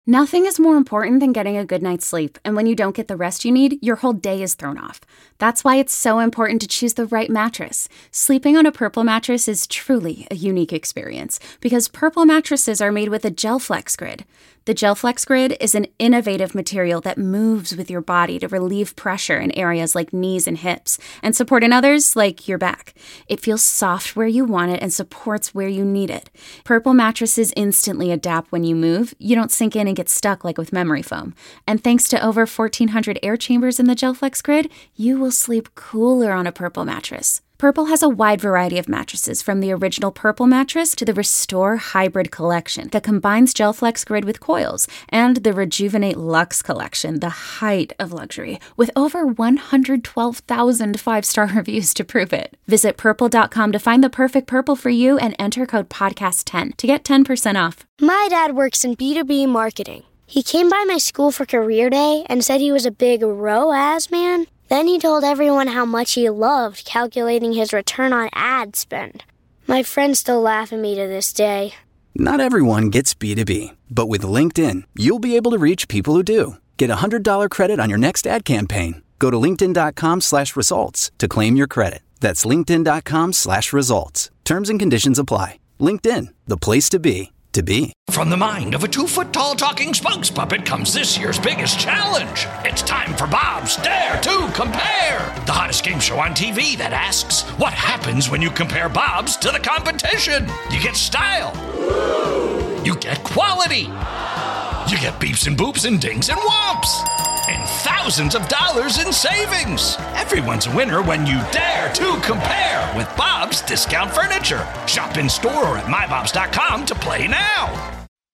Nothing is more important than getting a good night's sleep, and when you don't get the rest you need, your whole day is thrown off. That's why it's so important to choose the right mattress. Sleeping on a Purple mattress is truly a unique experience, because Purple mattresses are made with a GelFlex Grid. The GelFlex Grid is an innovative material that moves with your body to relieve pressure in areas like knees and hips, and support in others like your back. It feels soft where you want it and supports where you need it. Purple mattresses instantly adapt when you move. You don't sink in and get stuck like with memory foam. And thanks to over 1,400 air chambers in the GelFlex Grid, you will sleep cooler on a Purple mattress. Purple has a wide variety of mattresses, from the original Purple mattress to the Restore Hybrid collection that combines GelFlex Grid with coils, and the Rejuvenate Luxe collection, the height of luxury, with over 112,000 five-star reviews to prove it. Visit purple.com to find the perfect Purple for you and enter code podcast10 to get 10% off. My dad works in B2B marketing. He came by my school for career day and said he was a big ROAS man. Then he told everyone how much he loved calculating his return on ad spend. My friends still laugh at me to this day. Not everyone gets B2B, but with LinkedIn, you'll be able to reach people who do. Get a $100 credit on your next ad campaign. Go to linkedin.com/results to claim your credit. That's linkedin.com/results. Terms and conditions apply. LinkedIn, the place to be, to be. From the mind of a 2-foot-tall talking spokes puppet comes this year's biggest challenge. It's time for Bob's Dare to Compare, the hottest game show on TV that asks, what happens when you compare Bob's to the competition? You get style. You get quality. You get beeps and boops and dings and whomps. And thousands of dollars in savings. Everyone's a winner when you dare to compare with Bob's Discount Furniture. Shop in store or at mybobs.com to play now.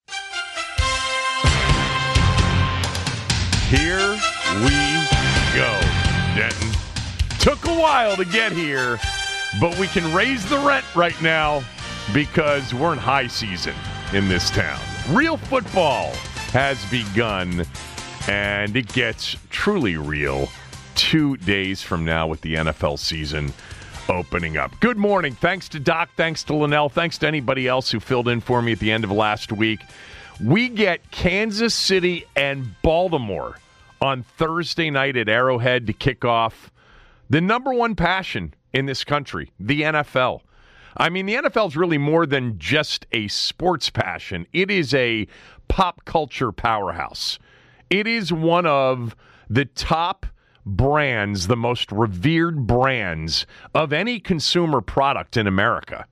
Here we go, Denton. Took a while to get here, but we can raise the rent right now because we're in high season in this town. Real football has begun, and it gets truly real 2 days from now with the NFL season opening up. Good morning. Thanks to Doc. Thanks to Linnell. Thanks to anybody else who filled in for me at the end of last week. We get Kansas City and Baltimore on Thursday night at Arrowhead to kick off the number one passion in this country, the NFL. I mean, the NFL is really more than just a sports passion. It is a pop culture powerhouse. It is one of the top brands, the most revered brands of any consumer product in America.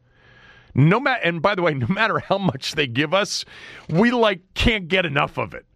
And by the way, no matter how much they give us, we can't get enough of it.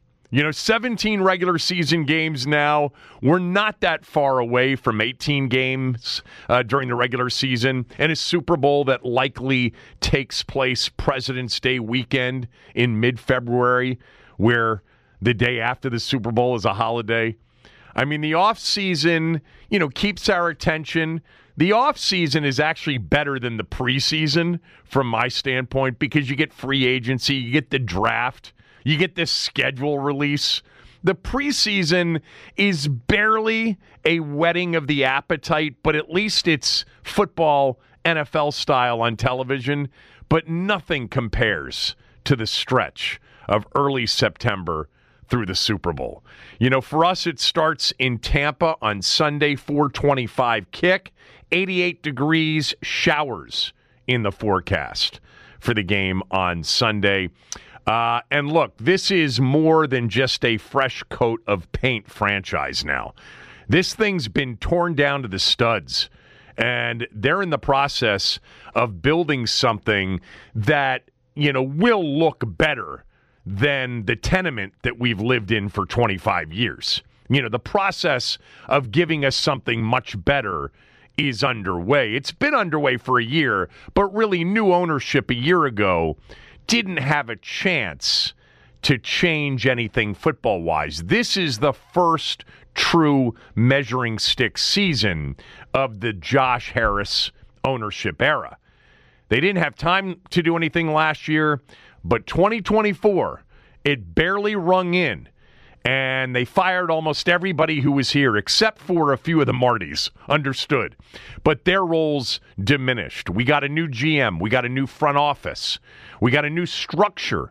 17 regular season games now. We're not that far away from 18 games during the regular season, and a Super Bowl that likely takes place President's Day weekend in mid-February, where the day after the Super Bowl is a holiday. I mean, the offseason, keeps our attention. The offseason is actually better than the preseason from my standpoint, because you get free agency, you get the draft, you get this schedule release. The preseason is barely a whetting of the appetite, but at least it's football, NFL style on television. But nothing compares to the stretch of early September through the Super Bowl. For us, it starts in Tampa on Sunday, 4:25 kick, 88 degrees, showers in the forecast for the game on Sunday. And look, this is more than just a fresh coat of paint franchise now. This thing's been torn down to the studs, and they're in the process of building something that, will look better than the tenement that we've lived in for 25 years. The process of giving us something much better is underway. It's been underway for a year, but really new ownership a year ago didn't have a chance to change anything football-wise. This is the first true measuring stick season of the Josh Harris ownership era. They didn't have time to do anything last year, but 2024, it barely rung in, and they fired almost everybody who was here except for a few of the Martys, understood. But their roles diminished. We got a new GM. We got a new front office. We got a new structure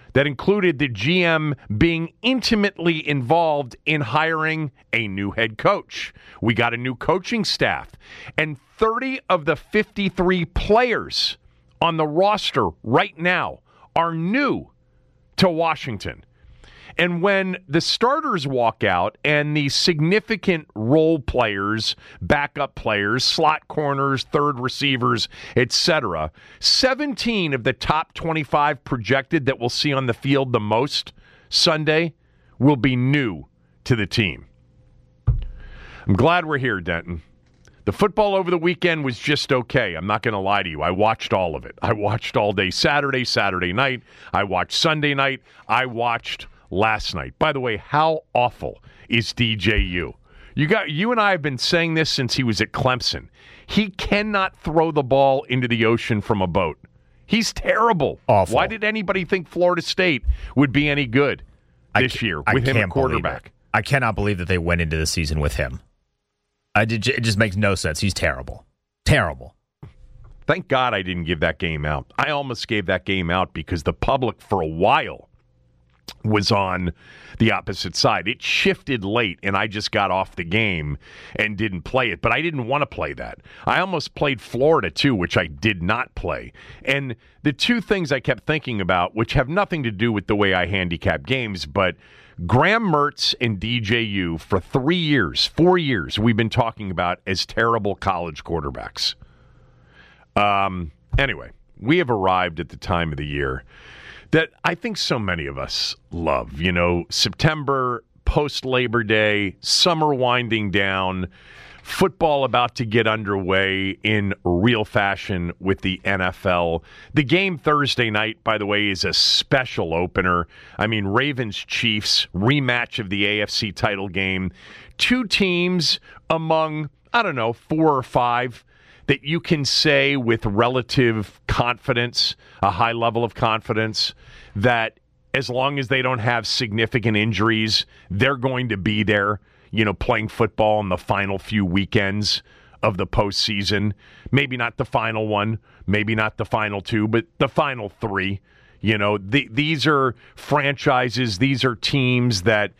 that included the GM being intimately involved in hiring a new head coach. We got a new coaching staff, and 30 of the 53 players on the roster right now are new to Washington. And when the starters walk out and the significant role players, backup players, slot corners, third receivers, etc., 17 of the top 25 projected that we'll see on the field the most Sunday will be new to the team. I'm glad we're here, Denton. The football over the weekend was just okay. I'm not going to lie to you. I watched all of it. I watched all day Saturday night. I watched Sunday night. I watched last night. By the way, how awful is DJU? You and I have been saying this since he was at Clemson. He cannot throw the ball into the ocean from a boat. He's terrible. Awful. Why did anybody think Florida State would be any good this year with him at quarterback? I cannot believe that they went into the season with him. It just makes no sense. He's terrible. Terrible. Thank God I didn't give that game out. I almost gave that game out because the public for a while was on the opposite side. It shifted late, and I just got off the game and didn't play it. But I didn't want to play that. I almost played Florida, too, which I did not play. And the two things I kept thinking about, which have nothing to do with the way I handicap games, but Graham Mertz and DJU for 4 years, we've been talking about as terrible college quarterbacks. Anyway, we have arrived at the time of the year that I think so many of us love. You know, September, post-Labor Day, summer winding down, football about to get underway in real fashion with the NFL. The game Thursday night, by the way, is a special opener. I mean, Ravens-Chiefs, rematch of the AFC title game. Two teams among, 4 or 5 that you can say with relative confidence, a high level of confidence, that as long as they don't have significant injuries, they're going to be there, playing football in the final few weekends of the postseason. Maybe not the final one, maybe not the final 2, but the final 3. These are franchises, these are teams that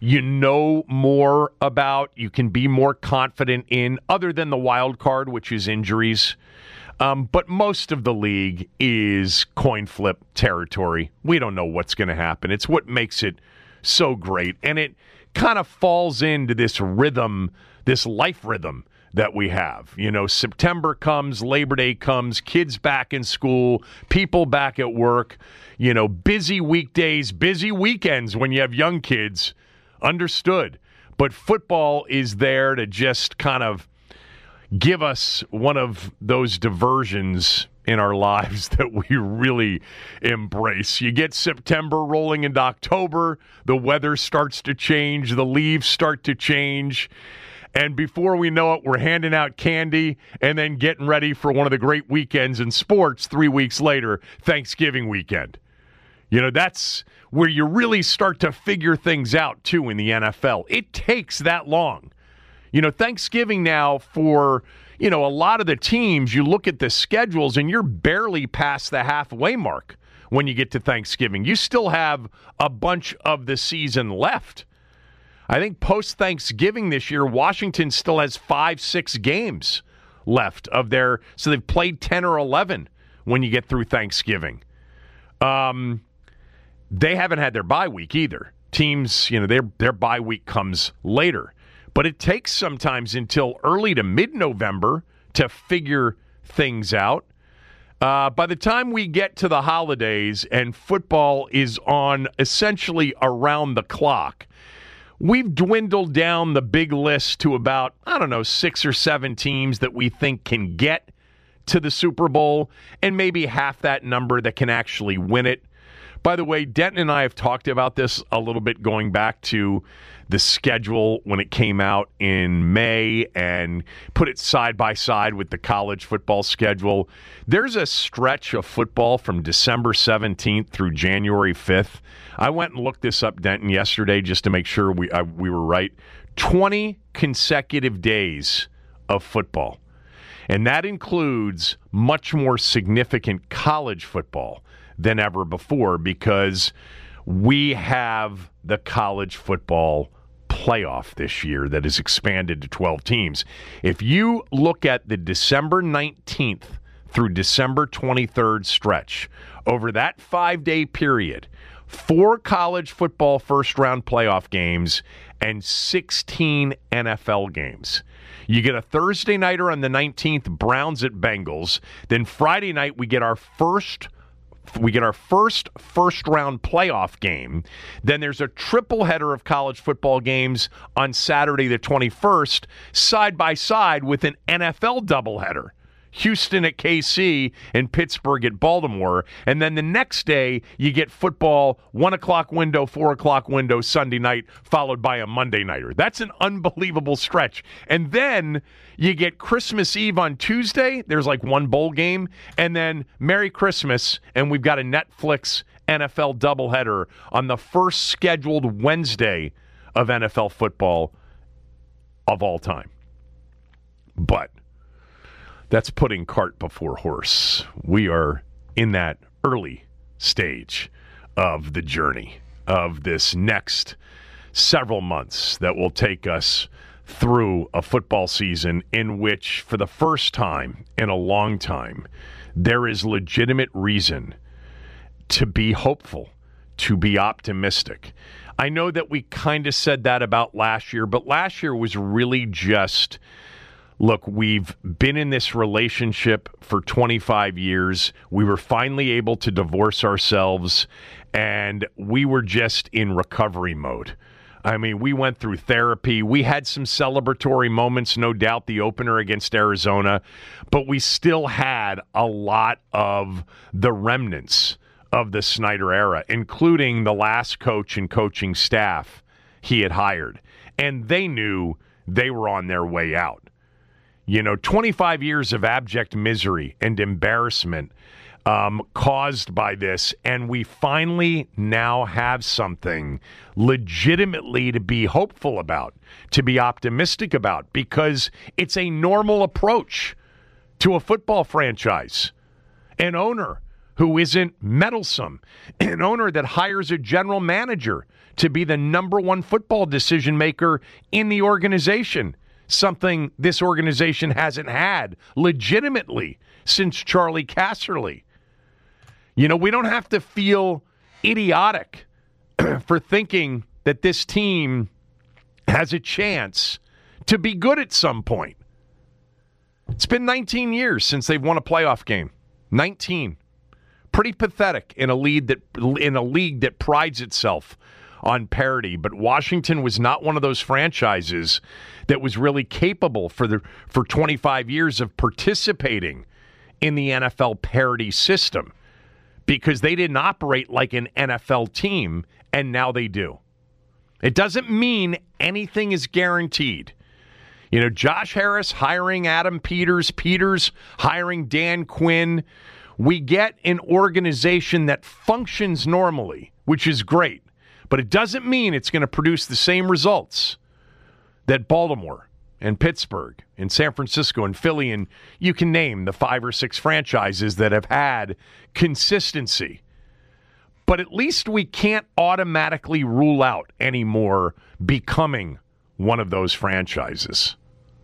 more about, you can be more confident in, other than the wild card, which is injuries. But most of the league is coin flip territory. We don't know what's going to happen. It's what makes it so great. And it kind of falls into this rhythm, this life rhythm that we have. September comes, Labor Day comes, kids back in school, people back at work, busy weekdays, busy weekends when you have young kids. Understood. But football is there to just kind of give us one of those diversions in our lives that we really embrace. You get September rolling into October, the weather starts to change, the leaves start to change, and before we know it, we're handing out candy and then getting ready for one of the great weekends in sports 3 weeks later, Thanksgiving weekend. That's where you really start to figure things out, too, in the NFL. It takes that long. Thanksgiving now for, a lot of the teams, you look at the schedules and you're barely past the halfway mark when you get to Thanksgiving. You still have a bunch of the season left. I think post-Thanksgiving this year, Washington still has 5-6 games left of their, so they've played 10 or 11 when you get through Thanksgiving. They haven't had their bye week either. Teams, their bye week comes later. But it takes sometimes until early to mid-November to figure things out. By the time we get to the holidays and football is on essentially around the clock, we've dwindled down the big list to about, 6 or 7 teams that we think can get to the Super Bowl, and maybe half that number that can actually win it. By the way, Denton and I have talked about this a little bit going back to the schedule when it came out in May and put it side by side with the college football schedule. There's a stretch of football from December 17th through January 5th. I went and looked this up, Denton, yesterday just to make sure we were right. 20 consecutive days of football. And that includes much more significant college football than ever before because we have the college football playoff this year that is expanded to 12 teams. If you look at the December 19th through December 23rd stretch, over that 5-day period, 4 college football first-round playoff games and 16 NFL games. You get a Thursday nighter on the 19th, Browns at Bengals. Then Friday night, we get our first first-round playoff game. Then there's a triple header of college football games on Saturday the 21st, side by side with an NFL doubleheader. Houston at KC and Pittsburgh at Baltimore. And then the next day, you get football, 1 o'clock window, 4 o'clock window, Sunday night, followed by a Monday nighter. That's an unbelievable stretch. And then you get Christmas Eve on Tuesday. There's like one bowl game. And then Merry Christmas, and we've got a Netflix NFL doubleheader on the first scheduled Wednesday of NFL football of all time. But that's putting cart before horse. We are in that early stage of the journey of this next several months that will take us through a football season in which, for the first time in a long time, there is legitimate reason to be hopeful, to be optimistic. I know that we kind of said that about last year, but last year was really just, look, we've been in this relationship for 25 years. We were finally able to divorce ourselves, and we were just in recovery mode. I mean, we went through therapy. We had some celebratory moments, no doubt, the opener against Arizona, but we still had a lot of the remnants of the Snyder era, including the last coach and coaching staff he had hired. And they knew they were on their way out. 25 years of abject misery and embarrassment caused by this, and we finally now have something legitimately to be hopeful about, to be optimistic about, because it's a normal approach to a football franchise. An owner who isn't meddlesome, an owner that hires a general manager to be the number one football decision maker in the organization. Something this organization hasn't had legitimately since Charlie Casserly. We don't have to feel idiotic for thinking that this team has a chance to be good at some point. It's been 19 years since they've won a playoff game. 19. Pretty pathetic in a league that prides itself on parity, but Washington was not one of those franchises that was really capable for 25 years of participating in the NFL parity system because they didn't operate like an NFL team, and now they do. It doesn't mean anything is guaranteed. Josh Harris hiring Adam Peters, Peters hiring Dan Quinn. We get an organization that functions normally, which is great. But it doesn't mean it's going to produce the same results that Baltimore and Pittsburgh and San Francisco and Philly, and you can name the 5 or 6 franchises that have had consistency. But at least we can't automatically rule out anymore becoming one of those franchises.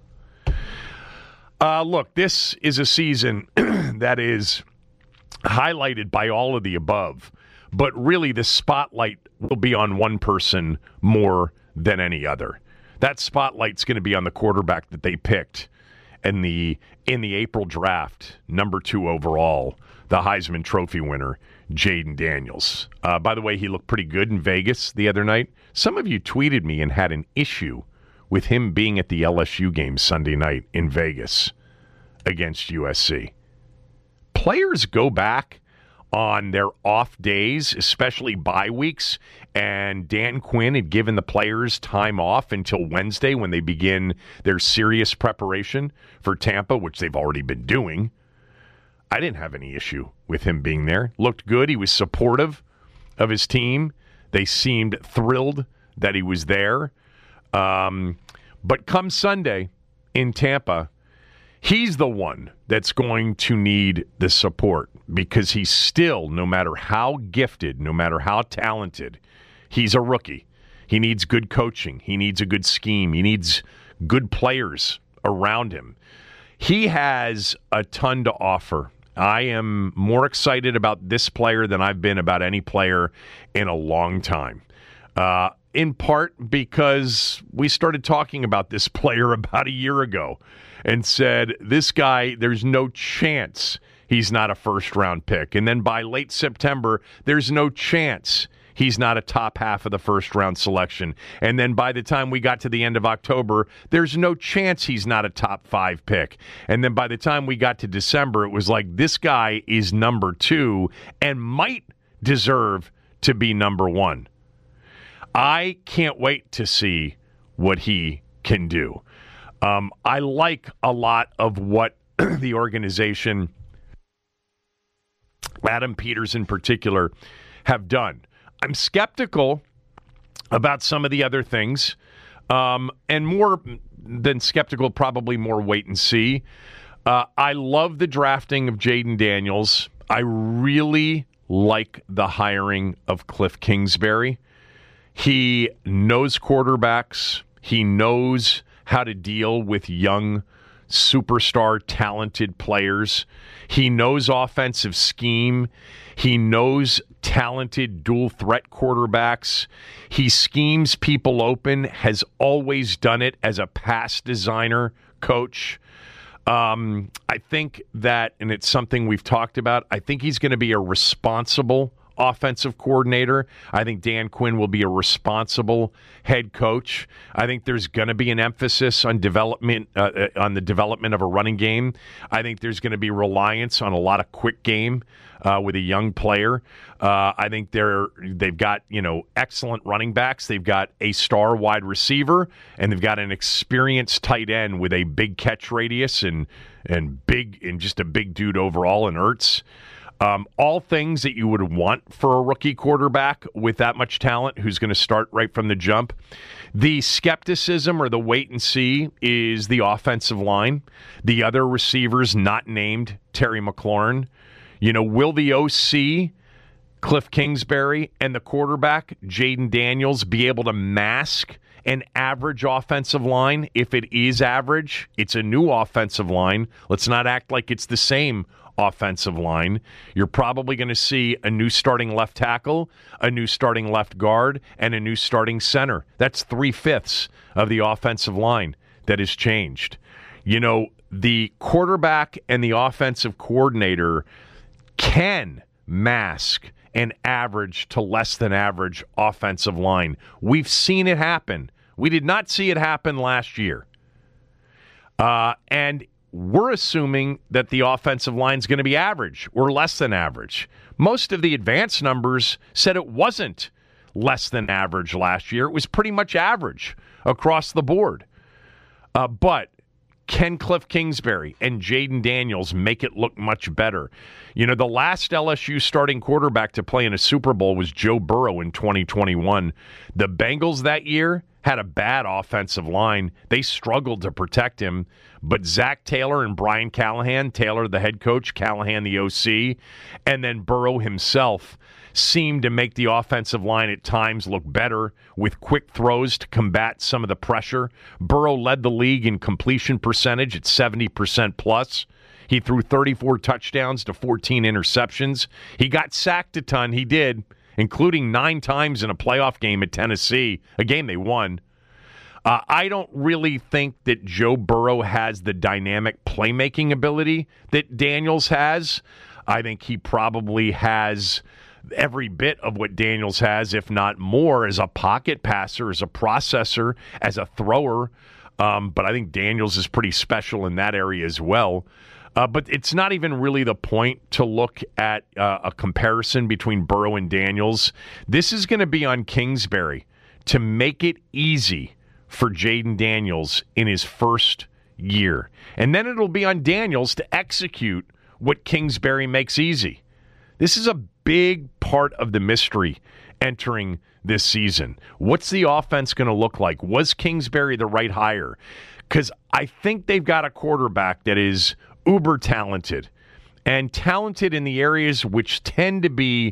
Look, this is a season that is highlighted by all of the above. But really, the spotlight will be on one person more than any other. That spotlight's going to be on the quarterback that they picked in the April draft, number 2 overall, the Heisman Trophy winner, Jayden Daniels. By the way, he looked pretty good in Vegas the other night. Some of you tweeted me and had an issue with him being at the LSU game Sunday night in Vegas against USC. Players go back on their off days, especially bye weeks, and Dan Quinn had given the players time off until Wednesday when they begin their serious preparation for Tampa, which they've already been doing. I didn't have any issue with him being there. Looked good. He was supportive of his team. They seemed thrilled that he was there. But come Sunday in Tampa, He's the one that's going to need the support because he's still, no matter how gifted, no matter how talented, he's a rookie. He needs good coaching. He needs a good scheme. He needs good players around him. He has a ton to offer. I am more excited about this player than I've been about any player in a long time. In part because we started talking about this player about a year ago and said, this guy, there's no chance he's not a first-round pick. And then by late September, there's no chance he's not a top half of the first-round selection. And then by the time we got to the end of October, there's no chance he's not a top 5 pick. And then by the time we got to December, it was like, this guy is number 2 and might deserve to be number 1. I can't wait to see what he can do. I like a lot of what the organization, Adam Peters in particular, have done. I'm skeptical about some of the other things, and more than skeptical, probably more wait and see. I love the drafting of Jaden Daniels. I really like the hiring of Cliff Kingsbury. He knows quarterbacks. He knows how to deal with young, superstar, talented players. He knows offensive scheme. He knows talented dual threat quarterbacks. He schemes people open, has always done it as a pass designer coach. I think that, and it's something we've talked about, I think he's going to be a responsible offensive coordinator. I think Dan Quinn will be a responsible head coach. I think there's going to be an emphasis on development, on the development of a running game. I think there's going to be reliance on a lot of quick game with a young player. I think they've got, excellent running backs. They've got a star wide receiver, and they've got an experienced tight end with a big catch radius and just a big dude overall in Ertz. All things that you would want for a rookie quarterback with that much talent who's going to start right from the jump. The skepticism or the wait and see is the offensive line. The other receivers not named Terry McLaurin. Will the OC, Cliff Kingsbury, and the quarterback, Jaden Daniels, be able to mask an average offensive line? If it is average, it's a new offensive line. Let's not act like it's the same offensive line. You're probably going to see a new starting left tackle, a new starting left guard, and a new starting center. That's 3/5 of the offensive line that has changed. The quarterback and the offensive coordinator can mask an average to less than average offensive line. We've seen it happen. We did not see it happen last year. And we're assuming that the offensive line is going to be average or less than average. Most of the advanced numbers said it wasn't less than average last year. It was pretty much average across the board. But can Cliff Kingsbury and Jaden Daniels make it look much better? The last LSU starting quarterback to play in a Super Bowl was Joe Burrow in 2021. The Bengals that year had a bad offensive line. They struggled to protect him. But Zach Taylor and Brian Callahan, Taylor the head coach, Callahan the OC, and then Burrow himself seemed to make the offensive line at times look better with quick throws to combat some of the pressure. Burrow led the league in completion percentage at 70% plus. He threw 34 touchdowns to 14 interceptions. He got sacked a ton. He did, including 9 times in a playoff game at Tennessee, a game they won. I don't really think that Joe Burrow has the dynamic playmaking ability that Daniels has. I think he probably has every bit of what Daniels has, if not more, as a pocket passer, as a processor, as a thrower. But I think Daniels is pretty special in that area as well. But it's not even really the point to look at a comparison between Burrow and Daniels. This is going to be on Kingsbury to make it easy for Jaden Daniels in his first year. And then it'll be on Daniels to execute what Kingsbury makes easy. This is a big part of the mystery entering this season? What's the offense going to look like? Was Kingsbury the right hire? Because I think they've got a quarterback that is uber talented, and talented in the areas which tend to be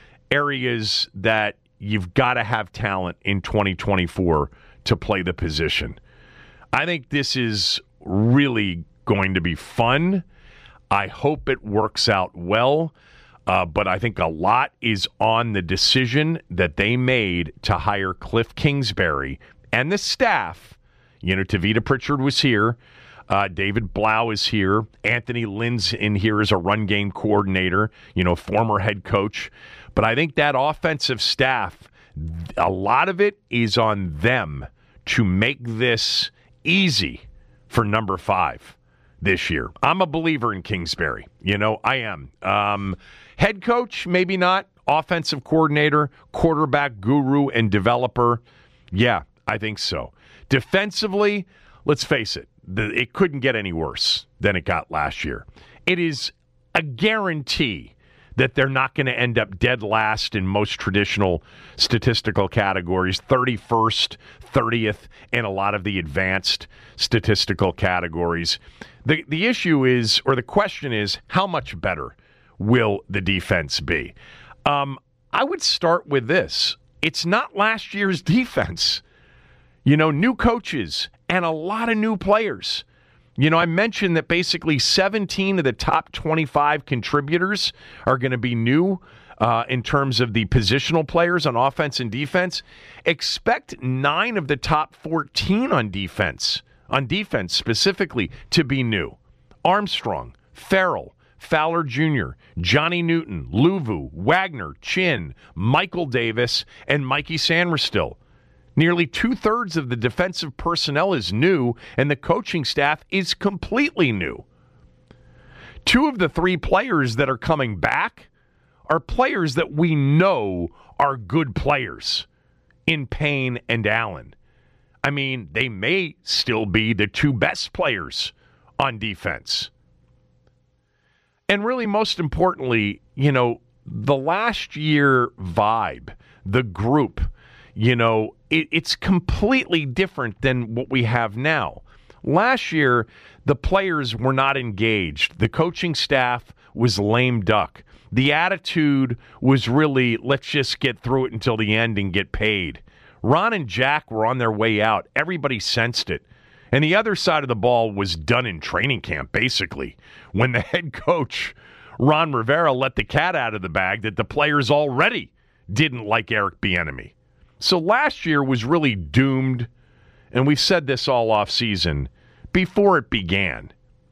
areas that you've got to have talent in 2024 to play the position. I think this is really going to be fun. I hope it works out well, but I think a lot is on the decision that they made to hire Cliff Kingsbury and the staff. You know, Tavita Pritchard was here. David Blau is here. Anthony Lynn's in here as a run game coordinator, you know, former head coach. But I think that offensive staff, a lot of it is on them to make this easy for number 5 this year. I'm a believer in Kingsbury. You know, I am. Head coach, maybe not. Offensive coordinator, quarterback guru, and developer. Yeah, I think so. Defensively, let's face it, it couldn't get any worse than it got last year. It is a guarantee that they're not going to end up dead last in most traditional statistical categories, 31st, 30th, and a lot of the advanced statistical categories. The issue is, or the question is, how much better will the defense be? I would start with this. It's not last year's defense. You know, new coaches and a lot of new players. You know, I mentioned that basically 17 of the top 25 contributors are going to be new in terms of the positional players on offense and defense. Expect 9 of the top 14 on defense specifically, to be new. Armstrong, Farrell, Fowler Jr., Johnny Newton, Luvu, Wagner, Chin, Michael Davis, and Mikey Sanderstill. Nearly 2/3 of the defensive personnel is new, and the coaching staff is completely new. 2 of the 3 players that are coming back are players that we know are good players in Payne and Allen. I mean, they may still be the 2 best players on defense. And really, most importantly, you know, the last year vibe, the group, you know, it's completely different than what we have now. Last year, the players were not engaged. The coaching staff was lame duck. The attitude was really, let's just get through it until the end and get paid. Ron and Jack were on their way out. Everybody sensed it. And the other side of the ball was done in training camp, basically, when the head coach, Ron Rivera, let the cat out of the bag that the players already didn't like Eric Bieniemy. So last year was really doomed, and we've said this all offseason, before it began.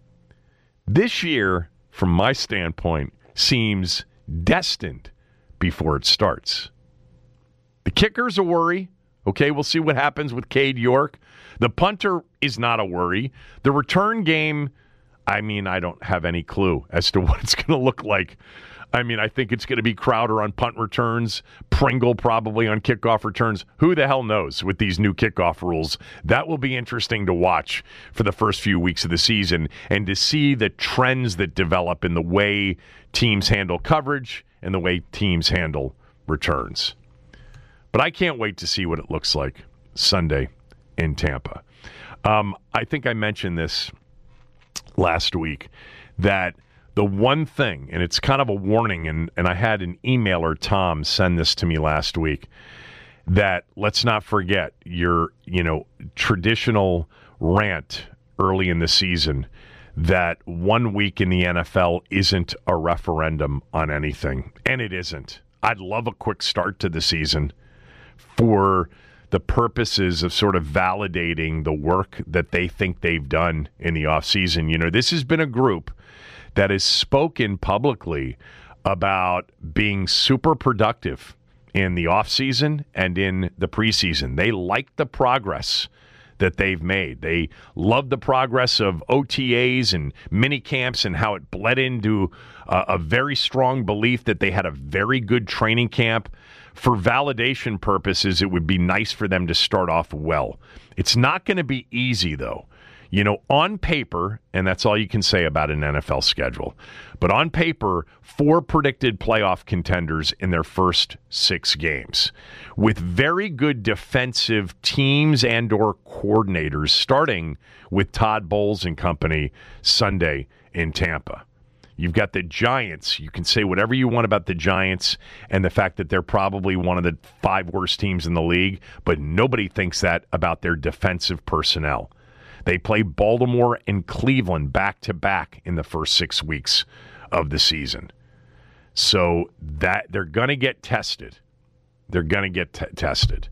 This year, from my standpoint, seems destined before it starts. The kicker's a worry. Okay, we'll see what happens with Cade York. The punter is not a worry. The return game, I mean, I don't have any clue as to what it's going to look like. I mean, I think it's going to be Crowder on punt returns, Pringle probably on kickoff returns. Who the hell knows with these new kickoff rules? That will be interesting to watch for the first few weeks of the season and to see the trends that develop in the way teams handle coverage and the way teams handle returns. But I can't wait to see what it looks like Sunday in Tampa. I think I mentioned this last week, that the one thing, and it's kind of a warning, and I had an emailer, Tom, send this to me last week, that let's not forget your, traditional rant early in the season that 1 week in the NFL isn't a referendum on anything. And it isn't. I'd love a quick start to the season for the purposes of sort of validating the work that they think they've done in the offseason. This has been a group that has spoken publicly about being super productive in the offseason and in the preseason. They like the progress that they've made. They love the progress of OTAs and mini camps and how it bled into a very strong belief that they had a very good training camp. For validation purposes, it would be nice for them to start off well. It's not going to be easy, though. You know, on paper, and that's all you can say about an NFL schedule, but on paper, 4 predicted playoff contenders in their first 6 games, with very good defensive teams and or coordinators, starting with Todd Bowles and company Sunday in Tampa. You've got the Giants. You can say whatever you want about the Giants and the fact that they're probably one of the 5 worst teams in the league, but nobody thinks that about their defensive personnel. They play Baltimore and Cleveland back-to-back in the first 6 weeks of the season. So that they're going to get tested. They're going to get tested.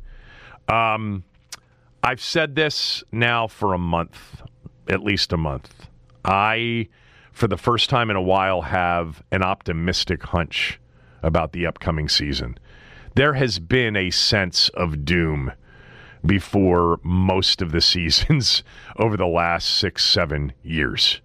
I've said this now for a month, at least a month. I, for the first time in a while, have an optimistic hunch about the upcoming season. There has been a sense of doom before most of the seasons over the last 6-7 years.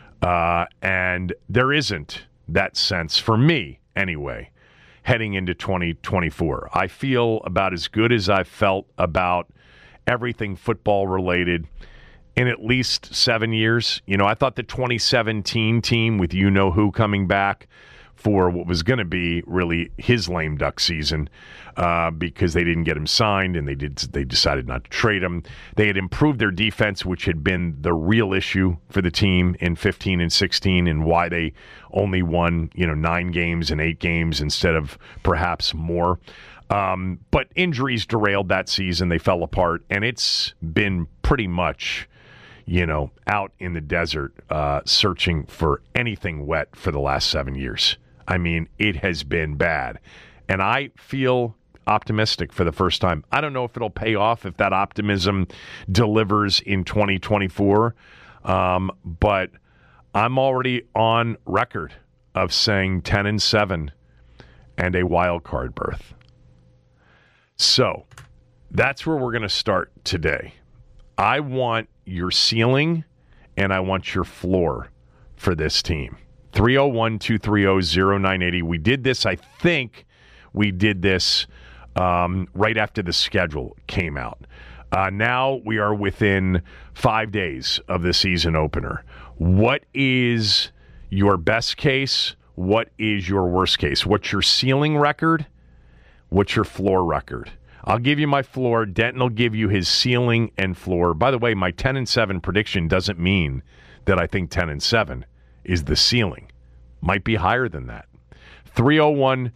And there isn't that sense, for me anyway, heading into 2024. I feel about as good as I've felt about everything football related in at least 7 years. You know, I thought the 2017 team with you-know-who coming back for what was going to be really his lame duck season because they didn't get him signed and they decided not to trade him. They had improved their defense, which had been the real issue for the team in 15 and 16 and why they only won, 9 games and 8 games instead of perhaps more. But injuries derailed that season. They fell apart, and it's been pretty much out in the desert searching for anything wet for the last 7 years. I mean, it has been bad. And I feel optimistic for the first time. I don't know if it'll pay off, if that optimism delivers in 2024. But I'm already on record of saying 10-7 and a wild card berth. So that's where we're going to start today. I want your ceiling and I want your floor for this team. 301-230-0980. We did this, I think we did this right after the schedule came out. Now we are within 5 days of the season opener. What is your best case? What is your worst case? What's your ceiling record? What's your floor record? I'll give you my floor. Denton will give you his ceiling and floor. By the way, my 10-7 prediction doesn't mean that I think 10-7 is the ceiling. Might be higher than that. 301-230-0980,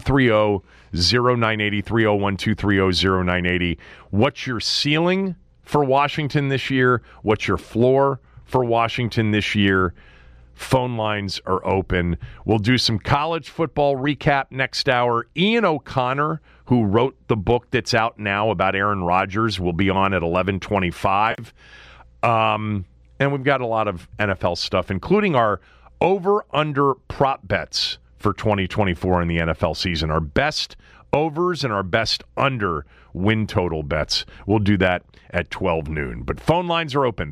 301-230-0980. What's your ceiling for Washington this year? What's your floor for Washington this year? Phone lines are open. We'll do some college football recap next hour. Ian O'Connor, who wrote the book that's out now about Aaron Rodgers, will be on at 11:25. And we've got a lot of NFL stuff, including our over-under prop bets for 2024 in the NFL season. Our best overs and our best under win total bets. We'll do that at 12 noon. But phone lines are open,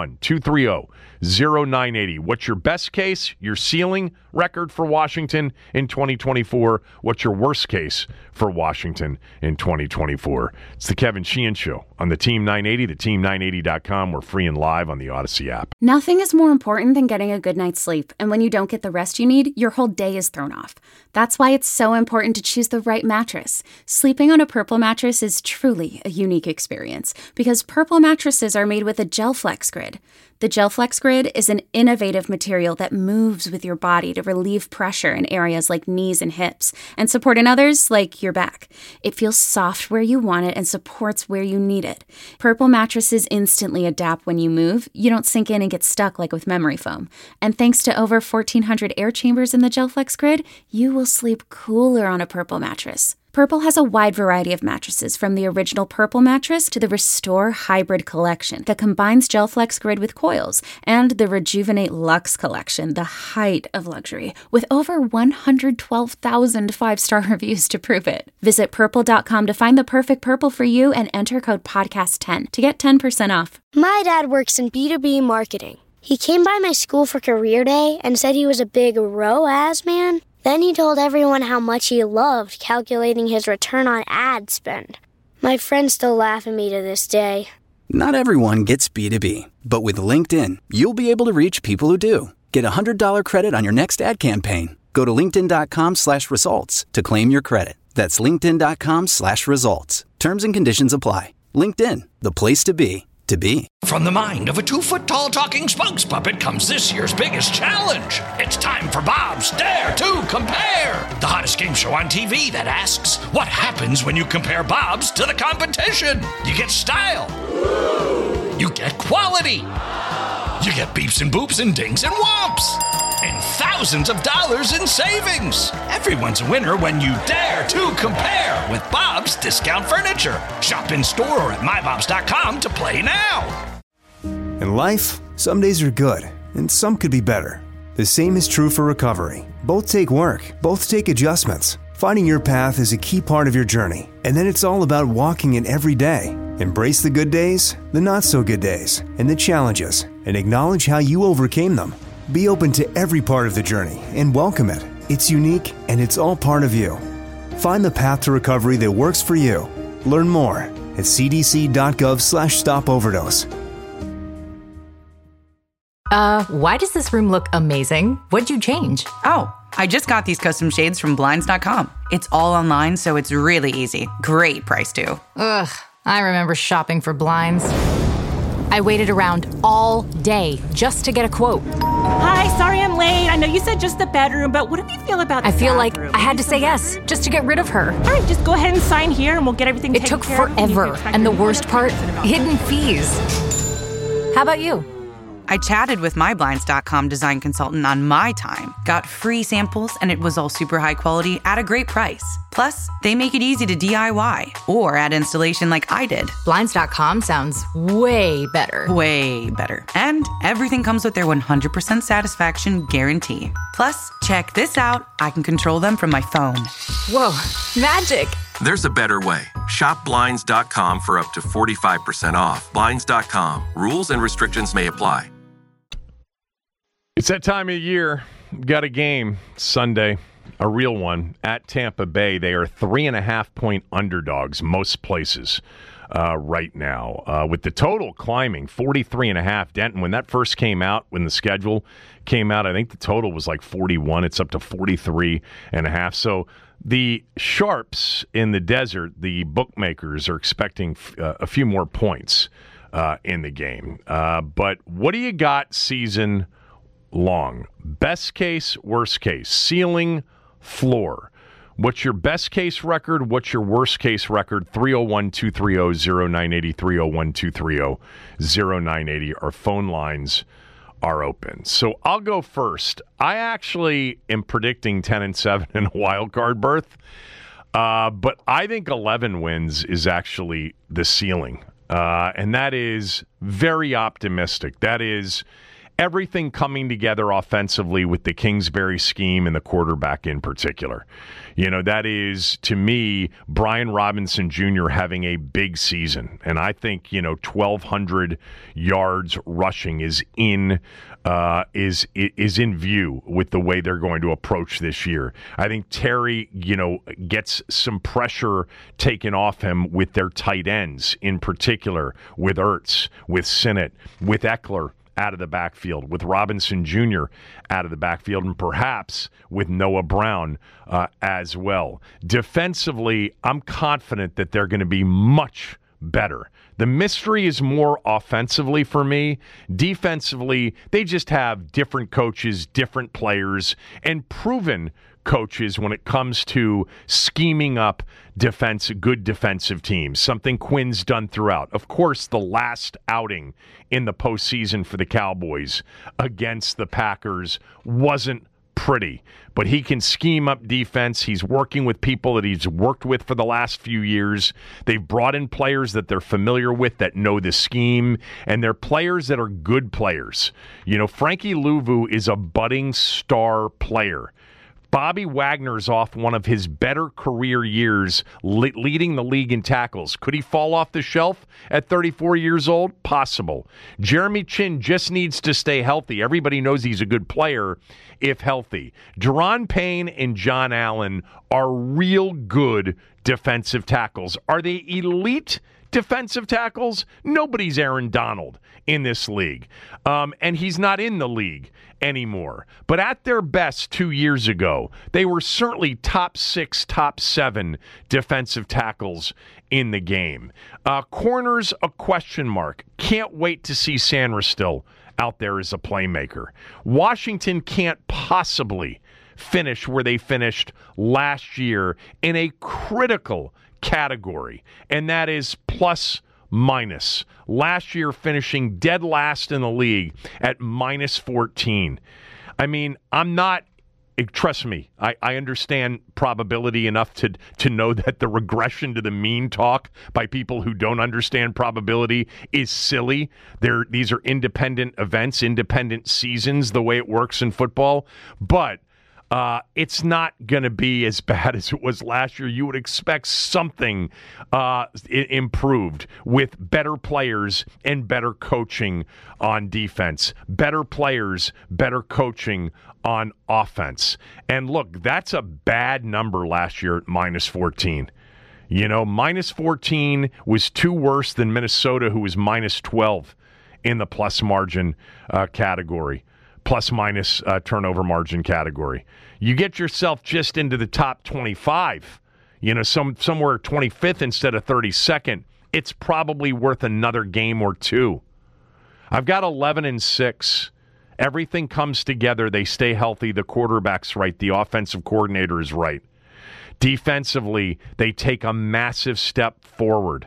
301-230-0980. What's your best case, your ceiling record for Washington in 2024? What's your worst case for Washington in 2024? It's the Kevin Sheehan Show on the Team 980, the team980.com. We're free and live on the Odyssey app. Nothing is more important than getting a good night's sleep. And when you don't get the rest you need, your whole day is thrown off. That's why it's so important to choose the right mattress. Sleeping on a Purple mattress is truly a unique experience because Purple mattresses are made with a GelFlex Grid. The GelFlex Grid is an innovative material that moves with your body to relieve pressure in areas like knees and hips and support in others like your back. It feels soft where you want it and supports where you need it. Purple mattresses instantly adapt when you move. You don't sink in and get stuck like with memory foam. And thanks to over 1,400 air chambers in the GelFlex Grid, you will sleep cooler on a Purple mattress. Purple has a wide variety of mattresses, from the original Purple mattress to the Restore Hybrid collection that combines GelFlex Grid with coils, and the Rejuvenate Luxe collection, the height of luxury, with over 112,000 five-star reviews to prove it. Visit Purple.com to find the perfect Purple for you and enter code PODCAST10 to get 10% off. My dad works in B2B marketing. He came by my school for career day and said he was a big ROAS man. Then he told everyone how much he loved calculating his return on ad spend. My friends still laugh at me to this day. Not everyone gets B2B, but with LinkedIn, you'll be able to reach people who do. Get a $100 credit on your next ad campaign. Go to linkedin.com/results to claim your credit. That's linkedin.com/results. Terms and conditions apply. LinkedIn, the place to be, to be. From the mind of a 2-foot-tall talking spokes puppet comes this year's biggest challenge. It's time for Bob's Dare to Compare, the hottest game show on TV that asks, what happens when you compare Bob's to the competition? You get style. You get quality. You get beeps and boops and dings and whomps. And thousands of dollars in savings. Everyone's a winner when you dare to compare with Bob's Discount Furniture. Shop in store or at mybobs.com to play now. In life, some days are good, and some could be better. The same is true for recovery. Both take work, both take adjustments. Finding your path is a key part of your journey, and then it's all about walking it every day. Embrace the good days, the not-so-good days, and the challenges, and acknowledge how you overcame them. Be open to every part of the journey and welcome it. It's unique, and it's all part of you. Find the path to recovery that works for you. Learn more at cdc.gov/stopoverdose. Why does this room look amazing? What'd you change? Oh, I just got these custom shades from Blinds.com. It's all online, so it's really easy. Great price, too. Ugh, I remember shopping for blinds. I waited around all day just to get a quote. Hi, sorry I'm late. I know you said just the bedroom, but what do you feel about the I feel bathroom? like I had to say yes just to get rid of her. All right, just go ahead and sign here and we'll get everything It taken took care of. forever, and the worst part, hidden fees. How about you? I chatted with my Blinds.com design consultant on my time, got free samples, and it was all super high quality at a great price. Plus, they make it easy to DIY or add installation like I did. Blinds.com sounds way better. Way better. And everything comes with their 100% satisfaction guarantee. Plus, check this out. I can control them from my phone. Whoa, magic. There's a better way. Shop Blinds.com for up to 45% off. Blinds.com. Rules and restrictions may apply. It's that time of year. Got a game Sunday, a real one, at Tampa Bay. They are 3.5-point underdogs most places right now. With the total climbing 43.5. Denton, when that first came out, when the schedule came out, I think the total was like 41. It's up to 43.5. So the sharps in the desert, the bookmakers, are expecting a few more points in the game. But what do you got season long? Best case, worst case, ceiling, floor. What's your best case record? What's your worst case record? 301-230-0980, 301-230-0980. Our phone lines are open. So I'll go first. I actually am predicting 10-7 in a wild card berth, but I think 11 wins is actually the ceiling, and that is very optimistic. That is everything coming together offensively with the Kingsbury scheme and the quarterback in particular. You know, that is, to me, Brian Robinson Jr. having a big season. And I think, 1,200 yards rushing is in view with the way they're going to approach this year. I think Terry, gets some pressure taken off him with their tight ends, in particular with Ertz, with Sinnott, with Eckler out of the backfield, with Robinson Jr. out of the backfield, and perhaps with Noah Brown as well. Defensively, I'm confident that they're going to be much better. The mystery is more offensively for me. Defensively, they just have different coaches, different players, and proven coaches when it comes to scheming up good defensive teams, something Quinn's done throughout. Of course, the last outing in the postseason for the Cowboys against the Packers wasn't pretty, but he can scheme up defense. He's working with people that he's worked with for the last few years. They've brought in players that they're familiar with, that know the scheme, and they're players that are good players. Frankie Louvu is a budding star player. Bobby Wagner's off one of his better career years, leading the league in tackles. Could he fall off the shelf at 34 years old? Possible. Jeremy Chin just needs to stay healthy. Everybody knows he's a good player if healthy. Deron Payne and John Allen are real good defensive tackles. Are they elite defensive tackles. Nobody's Aaron Donald in this league. And he's not in the league anymore. But at their best 2 years ago, they were certainly top 6, top 7 defensive tackles in the game. Corners, a question mark. Can't wait to see Sanderstill out there as a playmaker. Washington can't possibly finish where they finished last year in a critical category, and that is plus minus. Last year finishing dead last in the league at minus 14. I mean, trust me, I understand probability enough to know that the regression to the mean talk by people who don't understand probability is silly. These are independent events, independent seasons, the way it works in football. But it's not going to be as bad as it was last year. You would expect something improved with better players and better coaching on defense. Better players, better coaching on offense. And look, that's a bad number last year at minus 14. You know, minus 14 was two worse than Minnesota, who was minus 12 in the plus margin category. Plus minus turnover margin category. You get yourself just into the top 25, you know, somewhere 25th instead of 32nd. It's probably worth another game or two. I've got 11-6. Everything comes together. They stay healthy. The quarterback's right. The offensive coordinator is right. Defensively, they take a massive step forward.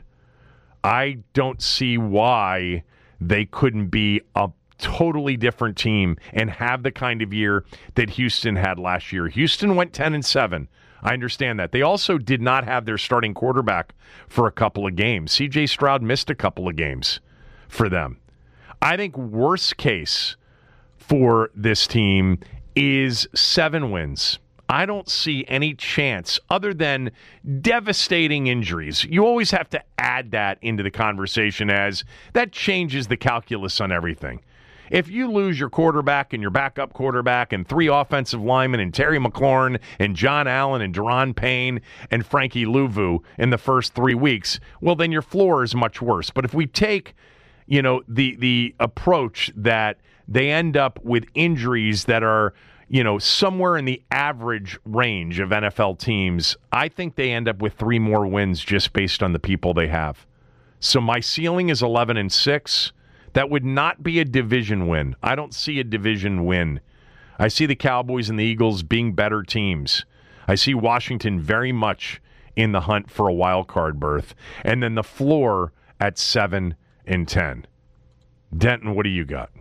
I don't see why they couldn't be a totally different team and have the kind of year that Houston had last year. Houston went 10-7. I understand that. They also did not have their starting quarterback for a couple of games. C.J. Stroud missed a couple of games for them. I think worst case for this team is 7 wins. I don't see any chance other than devastating injuries. You always have to add that into the conversation, as that changes the calculus on everything. If you lose your quarterback and your backup quarterback and 3 offensive linemen and Terry McLaurin and John Allen and Daron Payne and Frankie Louvu in the first 3 weeks, well, then your floor is much worse. But if we take, you know, the approach that they end up with injuries that are, you know, somewhere in the average range of NFL teams, I think they end up with 3 more wins just based on the people they have. So my ceiling is 11-6. That would not be a division win. I don't see a division win. I see the Cowboys and the Eagles being better teams. I see Washington very much in the hunt for a wild card berth. And then the floor at 7-10. Denton, what do you got?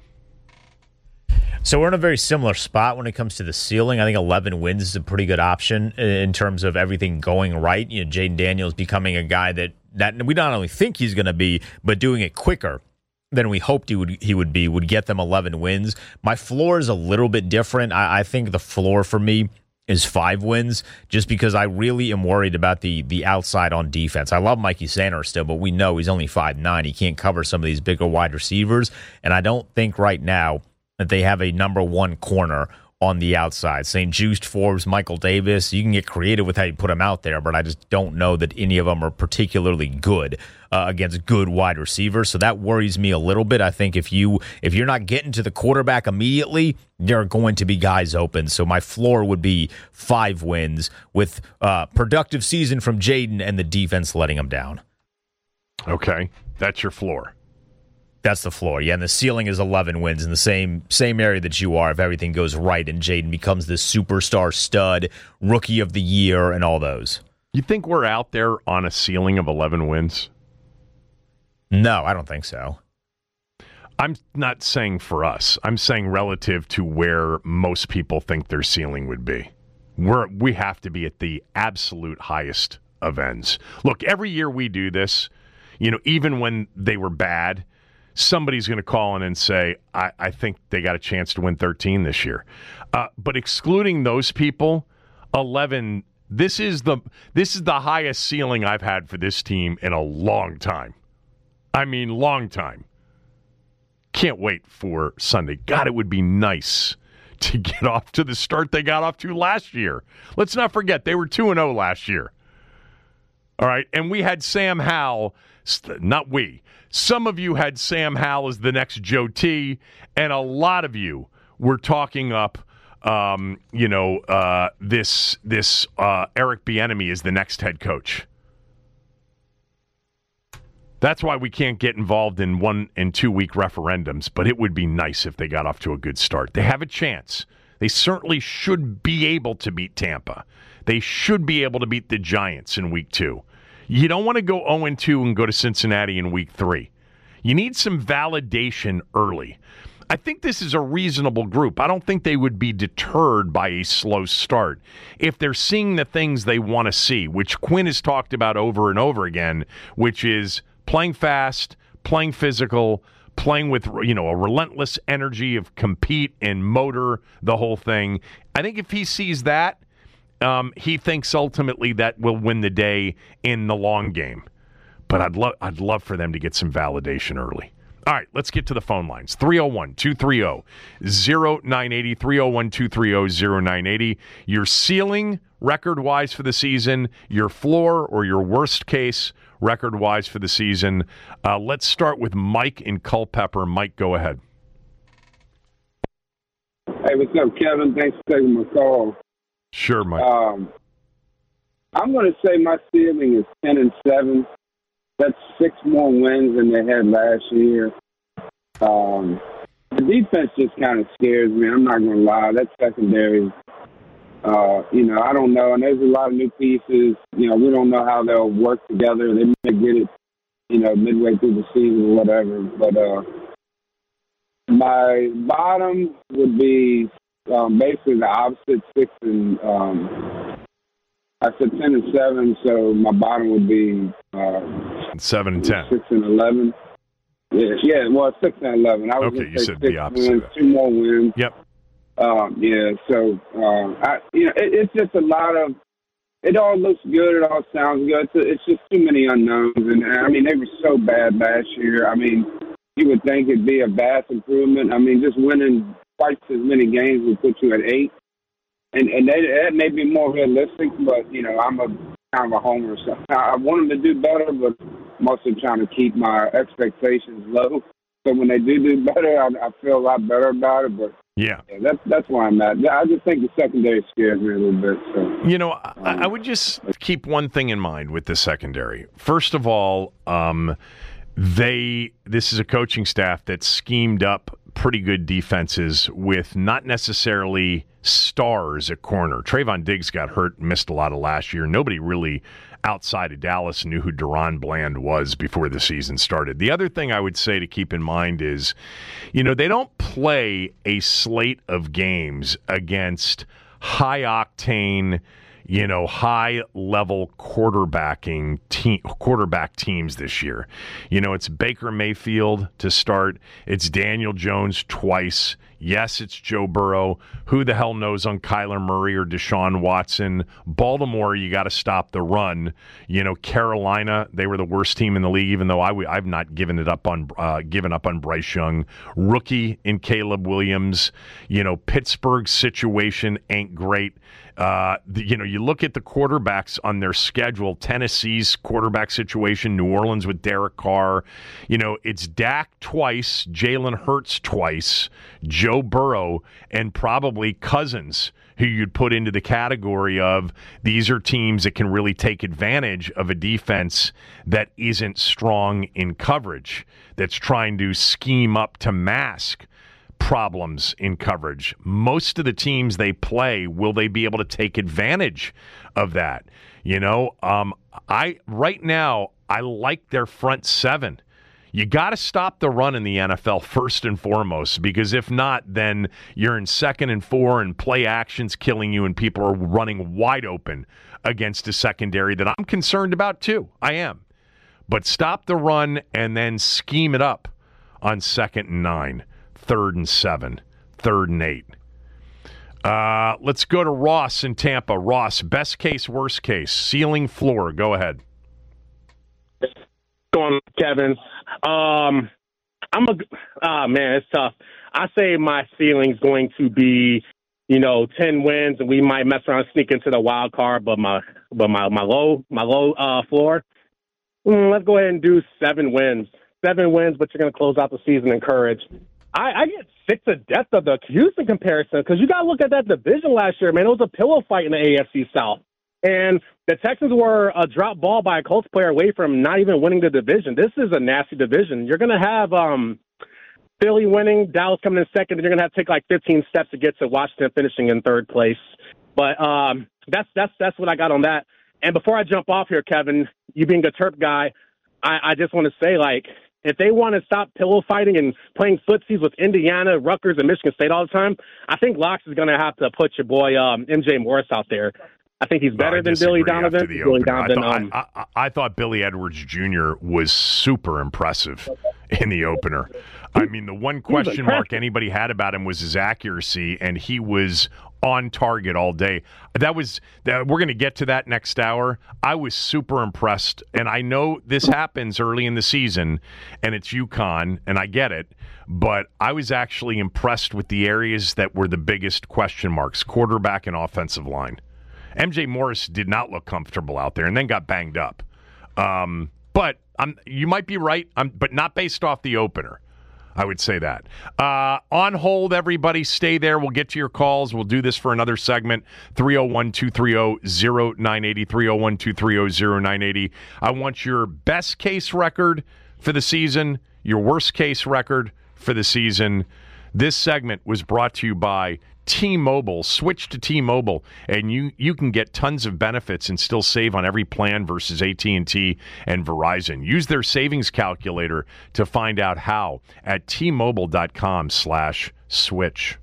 So we're in a very similar spot when it comes to the ceiling. I think 11 wins is a pretty good option in terms of everything going right. You know, Jaden Daniels becoming a guy that we not only think he's going to be, but doing it quicker than we hoped he would get them 11 wins. My floor is a little bit different. I think the floor for me is 5 wins, just because I really am worried about the outside on defense. I love Mikey Sanders still, but we know he's only 5'9". He can't cover some of these bigger wide receivers, and I don't think right now that they have a number 1 corner on the outside. St. Juste, Forbes, Michael Davis, you can get creative with how you put them out there, but I just don't know that any of them are particularly good against good wide receivers. So that worries me a little bit. I think if you're not getting to the quarterback immediately, there are going to be guys open. So my floor would be 5 wins with productive season from Jaden and the defense letting them down. Okay, that's your floor. That's the floor, yeah, and the ceiling is 11 wins in the same area that you are if everything goes right and Jaden becomes this superstar stud, rookie of the year, and all those. You think we're out there on a ceiling of 11 wins? No, I don't think so. I'm not saying for us. I'm saying relative to where most people think their ceiling would be. We have to be at the absolute highest of ends. Look, every year we do this, you know, even when they were bad, somebody's going to call in and say, I think they got a chance to win 13 this year. But excluding those people, 11, this is the highest ceiling I've had for this team in a long time. I mean, long time. Can't wait for Sunday. God, it would be nice to get off to the start they got off to last year. Let's not forget, they were 2-0 last year. All right, and we had Sam Howell not we. Some of you had Sam Howell as the next Joe T, and a lot of you were talking up, this Eric Bieniemy as the next head coach. That's why we can't get involved in 1 and 2 week referendums, but it would be nice if they got off to a good start. They have a chance. They certainly should be able to beat Tampa. They should be able to beat the Giants in week 2. You don't want to go 0-2 and go to Cincinnati in week 3. You need some validation early. I think this is a reasonable group. I don't think they would be deterred by a slow start if they're seeing the things they want to see, which Quinn has talked about over and over again, which is playing fast, playing physical, playing with a relentless energy of compete and motor, the whole thing. I think if he sees that, he thinks ultimately that will win the day in the long game. But I'd love for them to get some validation early. All right, let's get to the phone lines. 301-230-0980, 301-230-0980. Your ceiling record-wise for the season, your floor or your worst case record-wise for the season. Let's start with Mike in Culpeper. Mike, go ahead. Hey, what's up, Kevin? Thanks for taking my call. Sure, Mike. I'm going to say my ceiling is 10-7. That's 6 more wins than they had last year. The defense just kind of scares me. I'm not going to lie. That secondary, I don't know. And there's a lot of new pieces. We don't know how they'll work together. They may get it, midway through the season or whatever. But my bottom would be basically the opposite, 6 and I said 10-7, so my bottom would be 7-10, 6-11. Yeah. Well, 6-11. I was okay. You said 6 the opposite. Wins, 2 more wins. Yep. So it's just a lot of. It all looks good. It all sounds good. It's just too many unknowns, and I mean they were so bad last year. I mean, you would think it'd be a vast improvement. I mean, just winning twice as many games would put you at 8. And that may be more realistic, but, I'm a kind of a homer. So I want them to do better, but I'm also trying to keep my expectations low. So when they do better, I feel a lot better about it. But yeah, that's where I'm at. I just think the secondary scares me a little bit. So I would just keep one thing in mind with the secondary. First of all, this is a coaching staff that schemed up pretty good defenses with not necessarily stars at corner. Trayvon Diggs got hurt and missed a lot of last year. Nobody really outside of Dallas knew who Deron Bland was before the season started. The other thing I would say to keep in mind is, they don't play a slate of games against high-octane, high-level quarterback teams this year. It's Baker Mayfield to start. It's Daniel Jones twice. Yes, it's Joe Burrow. Who the hell knows on Kyler Murray or Deshaun Watson? Baltimore, you got to stop the run. Carolina, they were the worst team in the league, even though I've not given up on Bryce Young. Rookie in Caleb Williams. Pittsburgh's situation ain't great. You look at the quarterbacks on their schedule, Tennessee's quarterback situation, New Orleans with Derek Carr. It's Dak twice, Jalen Hurts twice, Joe Burrow, and probably Cousins, who you'd put into the category of these are teams that can really take advantage of a defense that isn't strong in coverage, that's trying to scheme up to mask problems in coverage. Most of the teams they play, will they be able to take advantage of that? Right now, I like their front 7. You got to stop the run in the NFL first and foremost, because if not, then you're in 2nd and 4 and play action's killing you and people are running wide open against a secondary that I'm concerned about too. I am. But stop the run and then scheme it up on 2nd and 9. 3rd and 7, 3rd and 8. Let's go to Ross in Tampa. Ross, best case, worst case, ceiling, floor. Go ahead. Go on, Kevin. It's tough. I say my ceiling's going to be, 10 wins, and we might mess around, sneak into the wild card. But my low floor Let's go ahead and do 7 wins. 7 wins, but you're going to close out the season encouraged. I get sick to death of the Houston comparison because you got to look at that division last year, man. It was a pillow fight in the AFC South. And the Texans were a drop ball by a Colts player away from not even winning the division. This is a nasty division. You're going to have Philly winning, Dallas coming in second, and you're going to have to take like 15 steps to get to Washington finishing in third place. But that's what I got on that. And before I jump off here, Kevin, you being a Terp guy, I just want to say, like, if they want to stop pillow fighting and playing footsies with Indiana, Rutgers, and Michigan State all the time, I think Locks is going to have to put your boy MJ Morris out there. I think he's better than Billy Donovan. I thought Billy Edwards Jr. was super impressive in the opener. I mean, the one question mark anybody had about him was his accuracy, and he was on target all day. We're going to get to that next hour. I was super impressed, and I know this happens early in the season, and it's UConn, and I get it, but I was actually impressed with the areas that were the biggest question marks, quarterback and offensive line. MJ Morris did not look comfortable out there and then got banged up. But you might be right, but not based off the opener. I would say that. On hold, everybody. Stay there. We'll get to your calls. We'll do this for another segment. 301-230-0980, 301-230-0980. I want your best case record for the season, your worst case record for the season. This segment was brought to you by T-Mobile. Switch to T-Mobile, and you can get tons of benefits and still save on every plan versus AT&T and Verizon. Use their savings calculator to find out how at T-Mobile.com/switch.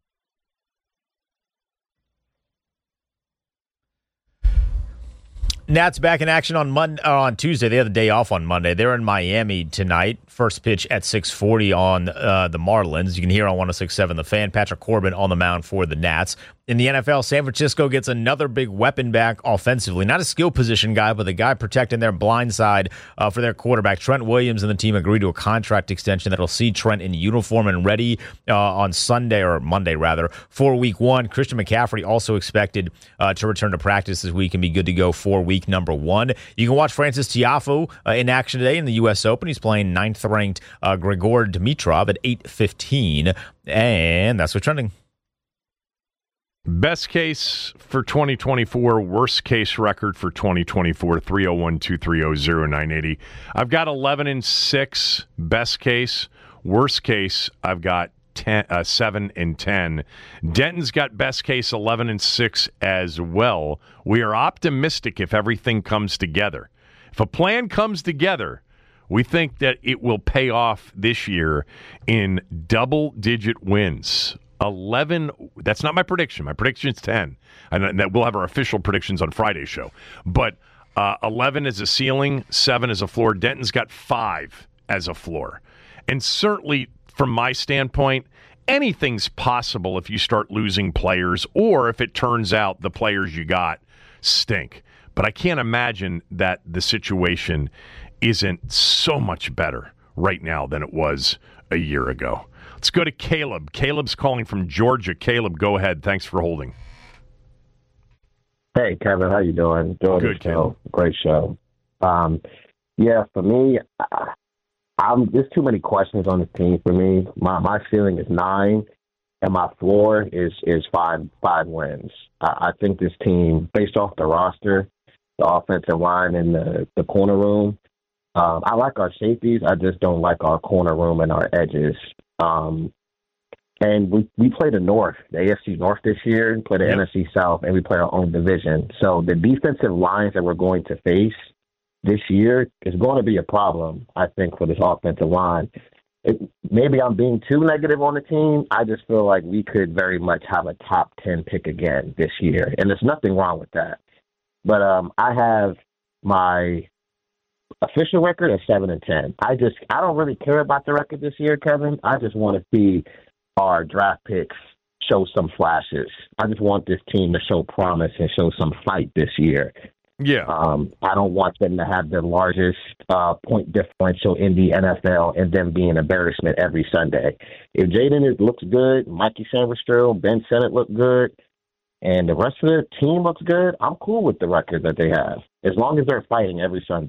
Nats back in action on Tuesday. They had the day off on Monday. They're in Miami tonight. First pitch at 6:40 on the Marlins. You can hear on 106.7 The Fan. Patrick Corbin on the mound for the Nats. In the NFL, San Francisco gets another big weapon back offensively. Not a skill position guy, but the guy protecting their blind side for their quarterback. Trent Williams and the team agreed to a contract extension that will see Trent in uniform and ready on Sunday, or Monday rather, for week 1. Christian McCaffrey also expected to return to practice this week and be good to go for week number 1. You can watch Francis Tiafoe in action today in the U.S. Open. He's playing 9th-ranked Grigor Dimitrov at 8:15, and that's what's trending. Best case for 2024, worst case record for 2024, 301-230-0980. I've got 11-6 best case. Worst case, I've got 7-10. Denton's got best case 11-6 as well. We are optimistic if everything comes together. If a plan comes together, we think that it will pay off this year in double-digit wins. 11, that's not my prediction. My prediction is 10. And that we'll have our official predictions on Friday's show. But 11 is a ceiling, 7 is a floor. Denton's got 5 as a floor. And certainly, from my standpoint, anything's possible if you start losing players or if it turns out the players you got stink. But I can't imagine that the situation isn't so much better right now than it was a year ago. Let's go to Caleb. Caleb's calling from Georgia. Caleb, go ahead. Thanks for holding. Hey, Kevin. How you doing? Good, Caleb. Great show. Yeah, for me, there's too many questions on this team for me. My ceiling is 9, and my floor is 5 wins. I think this team, based off the roster, the offensive line, and the corner room, I like our safeties. I just don't like our corner room and our edges. And we play the North, the AFC North this year, play the NFC South, and we play our own division. So the defensive lines that we're going to face this year is going to be a problem, I think, for this offensive line. Maybe I'm being too negative on the team. I just feel like we could very much have a top 10 pick again this year, and there's nothing wrong with that. But I have my official record is 7-10. I don't really care about the record this year, Kevin. I just want to see our draft picks show some flashes. I just want this team to show promise and show some fight this year. Yeah. I don't want them to have the largest point differential in the NFL and then be an embarrassment every Sunday. If Jaden looks good, Mikey Sanderstrom, Ben Sennett look good, and the rest of the team looks good, I'm cool with the record that they have, as long as they're fighting every Sunday.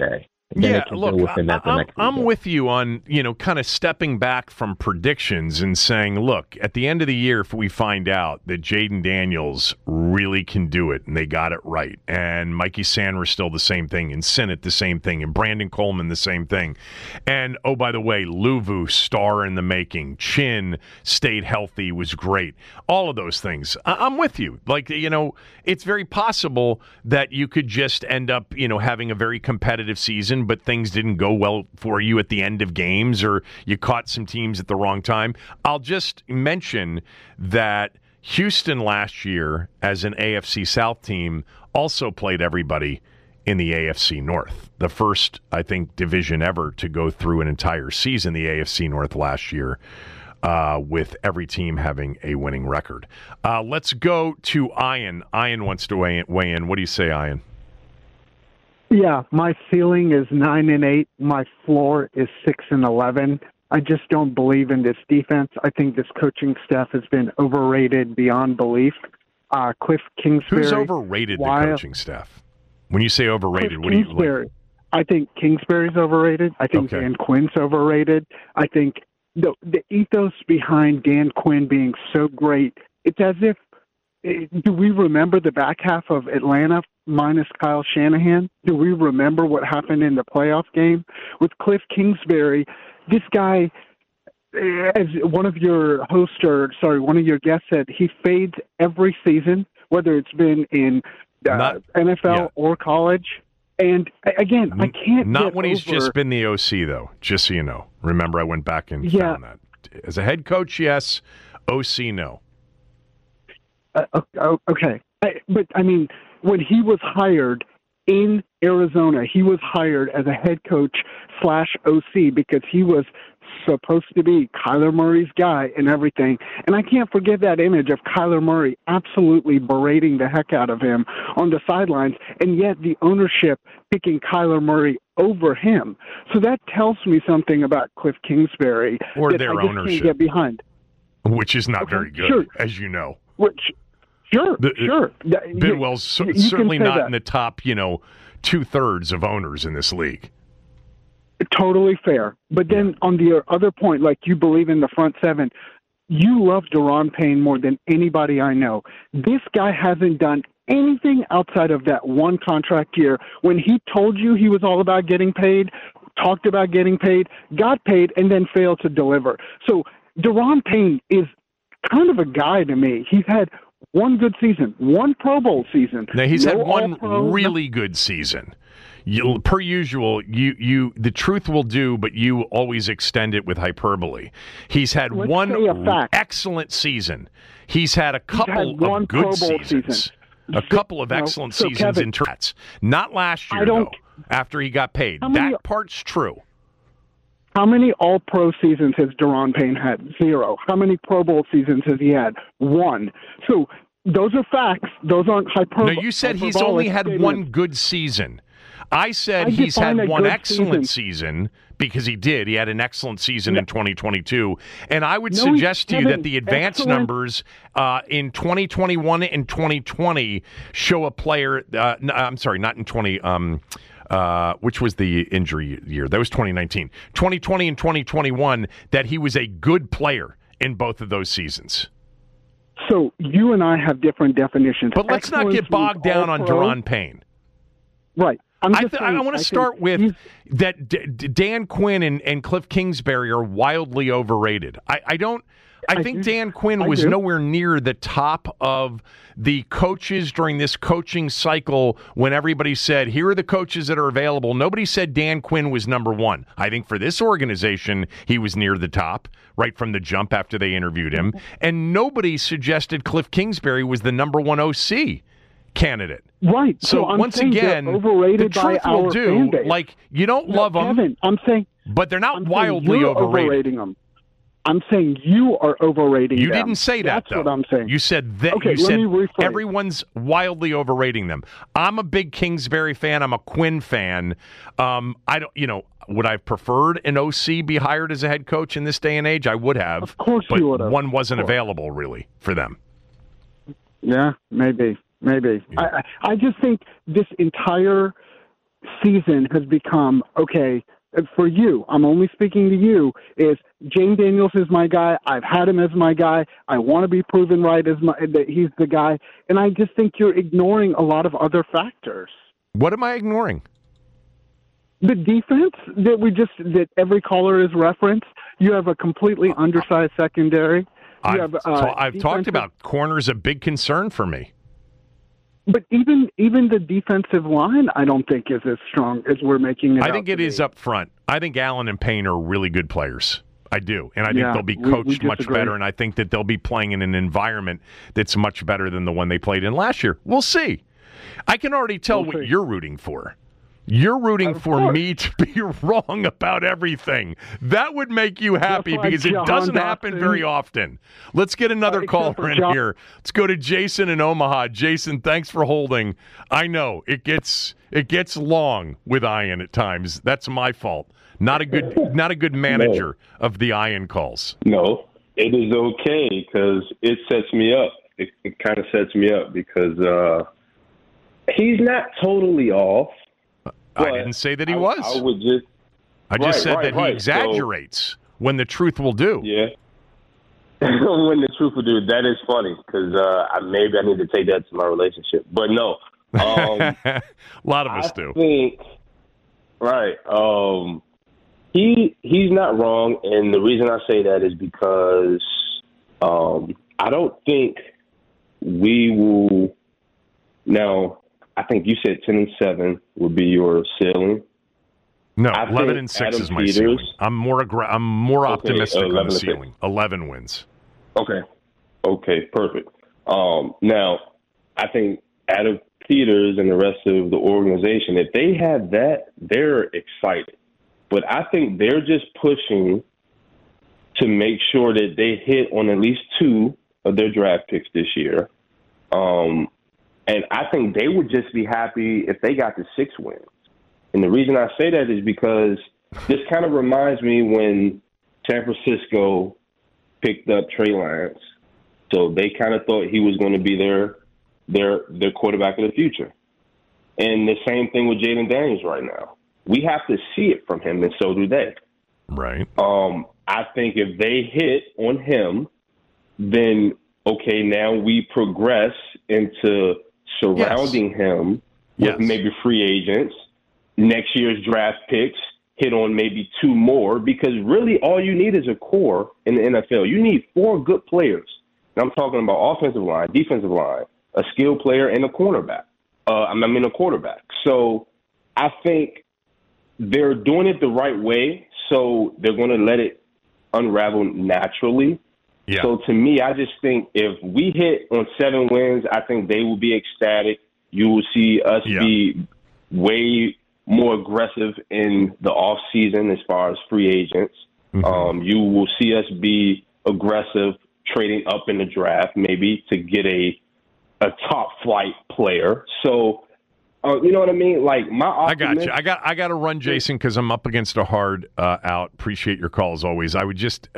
Yeah, look, I'm with you on, kind of stepping back from predictions and saying, look, at the end of the year, if we find out that Jaden Daniels really can do it and they got it right, and Mikey Sanders still the same thing, and Sinnott the same thing, and Brandon Coleman the same thing, and, oh, by the way, Luvu, star in the making, Chin stayed healthy, was great, all of those things. I'm with you. Like, it's very possible that you could just end up, having a very competitive season, but things didn't go well for you at the end of games, or you caught some teams at the wrong time. I'll just mention that Houston last year, as an AFC South team, also played everybody in the AFC North. The first, I think, division ever to go through an entire season, the AFC North last year, with every team having a winning record. Let's go to Ian. Ian wants to weigh in. What do you say, Ian? Yeah, my ceiling is 9-8. My floor is 6-11. I just don't believe in this defense. I think this coaching staff has been overrated beyond belief. Cliff Kingsbury. Who's overrated the coaching staff? When you say overrated, Cliff what do you Kingsbury. I think Kingsbury's overrated. I think Dan Quinn's overrated. I think the ethos behind Dan Quinn being so great, it's as if, do we remember the back half of Atlanta minus Kyle Shanahan? Do we remember what happened in the playoff game with Cliff Kingsbury? This guy, as one of your guests said, he fades every season, whether it's been in NFL or college. And again, I can't. Not when he's just been the OC, though. Just so you know. Remember, I went back and found that. As a head coach, yes. OC, no. Okay. But, I mean, when he was hired in Arizona, he was hired as a head coach / OC because he was supposed to be Kyler Murray's guy and everything. And I can't forget that image of Kyler Murray absolutely berating the heck out of him on the sidelines, and yet the ownership picking Kyler Murray over him. So that tells me something about Cliff Kingsbury or that their I just ownership, can't get behind. Which is not very good, as you know. Sure. Bidwell's certainly not in the top, 2/3 of owners in this league. Totally fair. But then on the other point, like you believe in the front seven, you love Daron Payne more than anybody I know. This guy hasn't done anything outside of that one contract year when he told you he was all about getting paid, talked about getting paid, got paid, and then failed to deliver. So Daron Payne is kind of a guy to me. He's had one good season, one Pro Bowl season. Now, he's had one really good season. Per usual, you the truth will do, but you always extend it with hyperbole. He's had one excellent season. He's had a couple of good seasons. A couple of excellent seasons in Trats. Not last year, though, after he got paid. That part's true. How many all-pro seasons has Daron Payne had? 0. How many Pro Bowl seasons has he had? 1. So those are facts. Those aren't hyperbole. No, you said he's only had one good season. I said he's had one excellent season because he did. He had an excellent season in 2022. And I would suggest to you that the advanced numbers in 2021 and 2020 show a player I'm sorry, not in 20 which was the injury year? That was 2019. 2020 and 2021, that he was a good player in both of those seasons. So you and I have different definitions. But let's not get bogged down on Daron Payne. Right. I want to start with that Dan Quinn and Cliff Kingsbury are wildly overrated. I think Dan Quinn was nowhere near the top of the coaches during this coaching cycle when everybody said, here are the coaches that are available. Nobody said Dan Quinn was number one. I think for this organization, he was near the top right from the jump after they interviewed him. And nobody suggested Cliff Kingsbury was the number one OC candidate. Right. So once again, the truth will do. Like, you don't love them, Kevin, I'm saying, but they're not wildly overrated. Them. I'm saying you are overrating them. You didn't say that, That's what I'm saying. You said that. Okay, you said let me rephrase. Everyone's wildly overrating them. I'm a big Kingsbury fan. I'm a Quinn fan. I don't. Would I have preferred an OC be hired as a head coach in this day and age? I would have. Of course but you would have. One wasn't available really for them. Yeah, maybe. I just think this entire season has become, okay, for you, I'm only speaking to you, is Jane Daniels is my guy. I've had him as my guy. I want to be proven right that he's the guy. And I just think you're ignoring a lot of other factors. What am I ignoring? The defense that every caller has referenced. You have a completely undersized secondary. I've talked about corners a big concern for me. But even the defensive line, I don't think is as strong as we're making it. I think it is up front. I think Allen and Payne are really good players. I do. And I think they'll be coached much better, and I think that they'll be playing in an environment that's much better than the one they played in last year. We'll see. I can already tell what you're rooting for. You're rooting for me to be wrong about everything. That would make you happy because it doesn't happen very often. Let's get another caller in here. Let's go to Jason in Omaha. Jason, thanks for holding. I know it gets long with Ian at times. That's my fault. Not a good manager of the Ian calls. No, it is okay because it sets me up. It kind of sets me up because he's not totally off. I didn't say that he was. I just said that he exaggerates when the truth will do. Yeah. When the truth will do. That is funny because maybe I need to take that to my relationship. But no. A lot of us do. Right. He's not wrong. And the reason I say that is because I don't think we will now. I think you said 10-7 would be your ceiling. No, 11-6 is my ceiling. I'm more optimistic on the ceiling. 11 wins. Okay, perfect. Now, I think Adam Peters and the rest of the organization, if they have that, they're excited. But I think they're just pushing to make sure that they hit on at least 2 of their draft picks this year. And I think they would just be happy if they got to 6 wins. And the reason I say that is because this kind of reminds me when San Francisco picked up Trey Lance. So they kind of thought he was going to be their quarterback of the future. And the same thing with Jaden Daniels right now. We have to see it from him, and so do they. Right. I think if they hit on him, then, okay, now we progress into surrounding him with maybe free agents, next year's draft picks, hit on maybe 2 more, because really all you need is a core in the NFL. You need 4 good players. And I'm talking about offensive line, defensive line, a skilled player, and a cornerback. A quarterback. So I think they're doing it the right way, so they're going to let it unravel naturally. Yeah. So to me, I just think if we hit on 7 wins, I think they will be ecstatic. You will see us be way more aggressive in the off season as far as free agents. Mm-hmm. You will see us be aggressive trading up in the draft, maybe to get a top flight player. So, you know what I mean? Like my optimism, I got you. I got to run, Jason, because I'm up against a hard out. Appreciate your call as always. I would just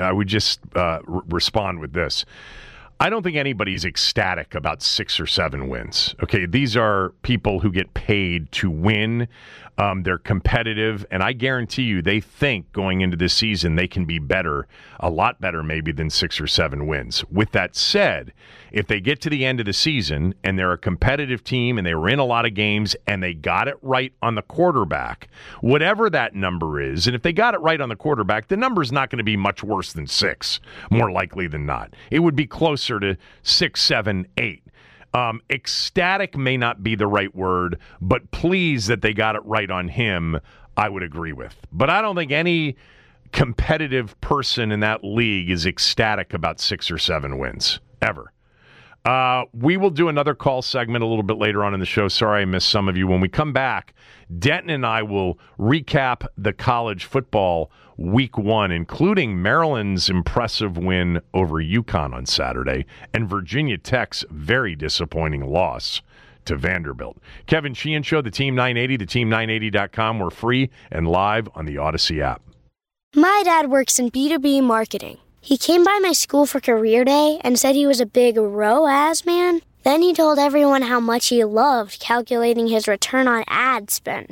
respond with this. I don't think anybody's ecstatic about 6 or 7 wins. Okay, these are people who get paid to win. They're competitive, and I guarantee you they think going into this season they can be better, a lot better maybe than 6 or 7 wins. With that said, if they get to the end of the season and they're a competitive team and they were in a lot of games and they got it right on the quarterback, whatever that number is, and if they got it right on the quarterback, the number's not going to be much worse than 6, more likely than not. It would be closer to 6, 7, 8. Ecstatic may not be the right word, but pleased that they got it right on him, I would agree with. But I don't think any competitive person in that league is ecstatic about 6 or 7 wins, ever. We will do another call segment a little bit later on in the show. Sorry I missed some of you. When we come back, Denton and I will recap the college football week 1, including Maryland's impressive win over UConn on Saturday and Virginia Tech's very disappointing loss to Vanderbilt. Kevin Sheehan Show, the Team 980, theteam980.com. We're free and live on the Odyssey app. My dad works in B2B marketing. He came by my school for career day and said he was a big ROAS man. Then he told everyone how much he loved calculating his return on ad spend.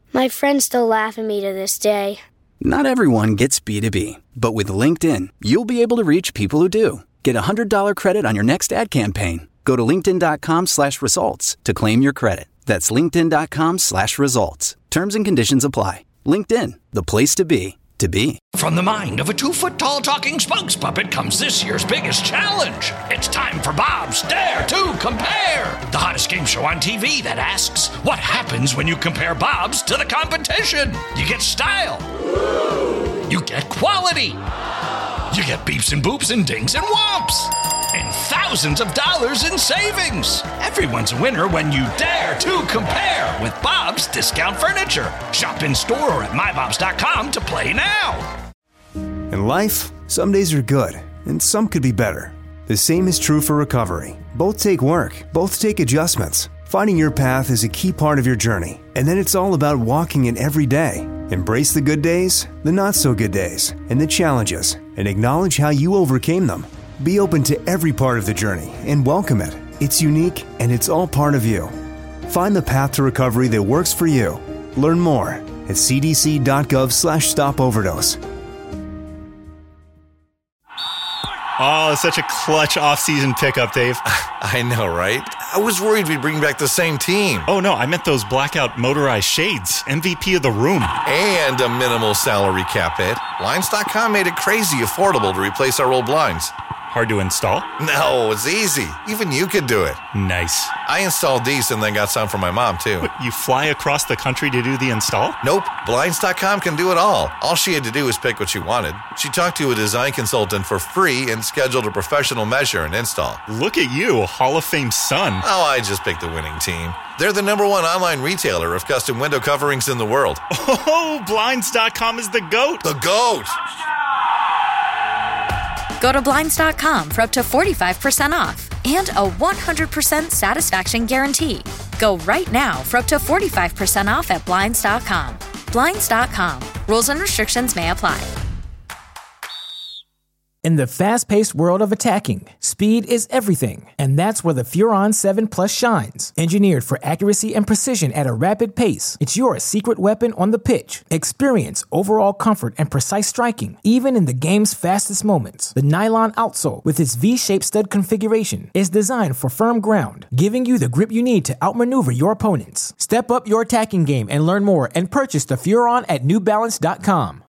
My friends still laugh at me to this day. Not everyone gets B2B, but with LinkedIn, you'll be able to reach people who do. Get a $100 credit on your next ad campaign. Go to linkedin.com/results to claim your credit. That's linkedin.com/results. Terms and conditions apply. LinkedIn, the place to be, to be. From the mind of a 2-foot-tall talking spokes puppet comes this year's biggest challenge. It's time for Bob's Dare to Compare, the hottest game show on TV that asks, what happens when you compare Bob's to the competition? You get style. You get quality. You get beeps and boops and dings and whomps. And thousands of dollars in savings. Everyone's a winner when you dare to compare with Bob's Discount Furniture. Shop in store or at mybobs.com to play now. In life, some days are good, and some could be better. The same is true for recovery. Both take work, both take adjustments. Finding your path is a key part of your journey, and then it's all about walking it every day. Embrace the good days, the not so good days, and the challenges, and acknowledge how you overcame them. Be open to every part of the journey and welcome it. It's unique and it's all part of you. Find the path to recovery that works for you. Learn more at cdc.gov/stopoverdose. Oh, such a clutch off-season pickup, Dave. I know, right? I was worried we'd bring back the same team. Oh, no, I meant those blackout motorized shades. MVP of the room. And a minimal salary cap hit. Blinds.com made it crazy affordable to replace our old blinds. Hard to install? No, it's easy. Even you could do it. Nice. I installed these and then got some for my mom, too. But you fly across the country to do the install? Nope. Blinds.com can do it all. All she had to do was pick what she wanted. She talked to a design consultant for free and scheduled a professional measure and install. Look at you, Hall of Fame son. Oh, I just picked the winning team. They're the #1 online retailer of custom window coverings in the world. Oh, Blinds.com is the GOAT. The GOAT! Go to Blinds.com for up to 45% off and a 100% satisfaction guarantee. Go right now for up to 45% off at Blinds.com. Blinds.com. Rules and restrictions may apply. In the fast-paced world of attacking, speed is everything, and that's where the Furon 7 Plus shines. Engineered for accuracy and precision at a rapid pace, it's your secret weapon on the pitch. Experience overall comfort and precise striking, even in the game's fastest moments. The nylon outsole, with its V-shaped stud configuration, is designed for firm ground, giving you the grip you need to outmaneuver your opponents. Step up your attacking game and learn more and purchase the Furon at NewBalance.com.